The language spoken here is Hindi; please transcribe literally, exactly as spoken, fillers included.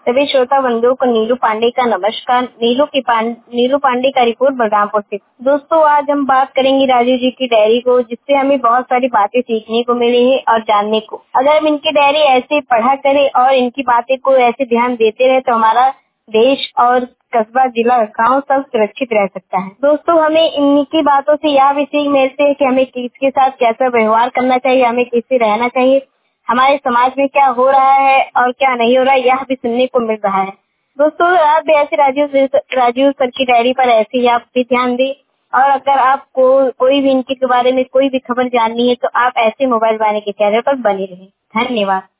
सभी श्रोता बंधुओं को नीलू पांडे का नमस्कार। नीलू की पांड, नीलू पांडे का रिपोर्ट बलरामपुर से। दोस्तों, आज हम बात करेंगे राजू जी की डायरी को, जिससे हमें बहुत सारी बातें सीखने को मिली है और जानने को। अगर हम इनकी डायरी ऐसे पढ़ा करें और इनकी बातें को ऐसे ध्यान देते रहे तो हमारा देश और कस्बा, जिला, गांव सब सुरक्षित रह सकता है। दोस्तों, हमें इनकी बातों से यह भी सीख मिलती है कि हमें किसके साथ कैसा व्यवहार करना चाहिए, हमें किससे रहना चाहिए, हमारे समाज में क्या हो रहा है और क्या नहीं हो रहा है, यह भी सुनने को मिल रहा है। दोस्तों, आप भी ऐसे राजीव राजीव सर की डायरी पर ऐसे ही आप भी ध्यान दें। और अगर आपको कोई भी इनके बारे में कोई भी खबर जाननी है तो आप ऐसे मोबाइल वाले के चैनल पर बने रहें। धन्यवाद।